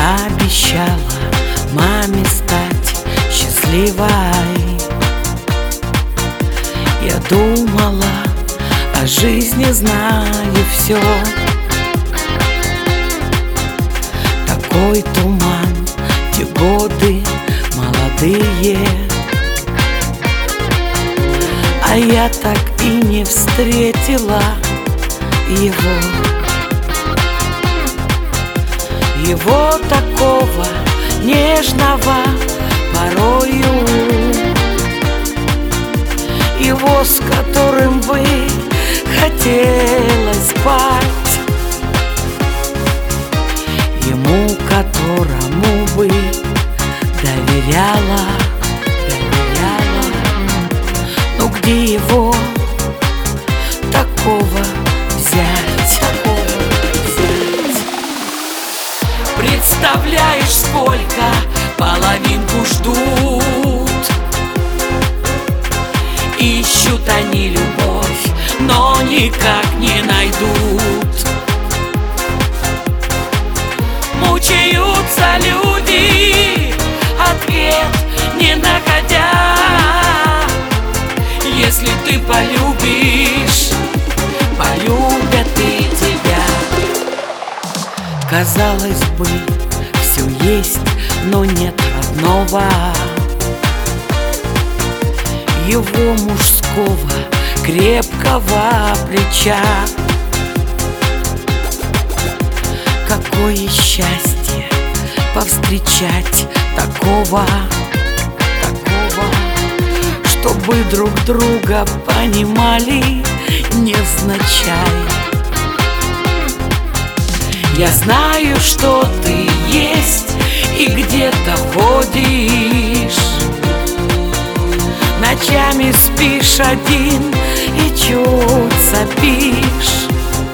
обещала маме стать счастливой. Я думала, о жизни знаю все. Такой туман, те годы молодые, а я так и не встретила его такого нежного порою, его, с которым бы хотелось спать, ему, которому бы доверяла. Но где его такого взять? Представляешь, сколько половинку ждут, ищут они любовь, но никак не найдут. Мучаются люди, ответ не находя. Если ты полюбишь, полюбят и тебя. Казалось бы, все есть, но нет родного, его мужского крепкого плеча. Какое счастье повстречать такого, чтобы друг друга понимали невзначай. Я знаю, что ты есть и где-то ходишь, ночами спишь один и чуть сопишь.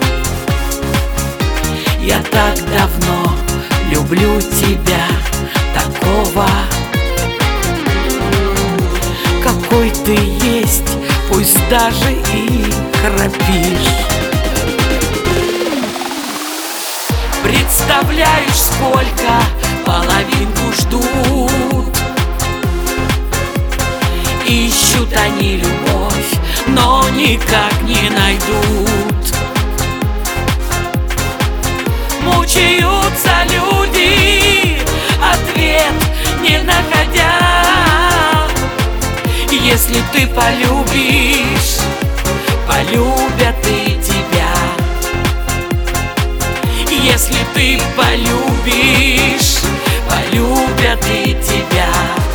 Я так давно люблю тебя, такого, какой ты есть, пусть даже и храпишь. Представляешь, сколько половинку ждут, ищут они любовь, но никак не найдут. Мучаются люди, ответ не находя. Если ты полюбишь, полюбят и тебя. Если ты полюбишь, полюбят и тебя.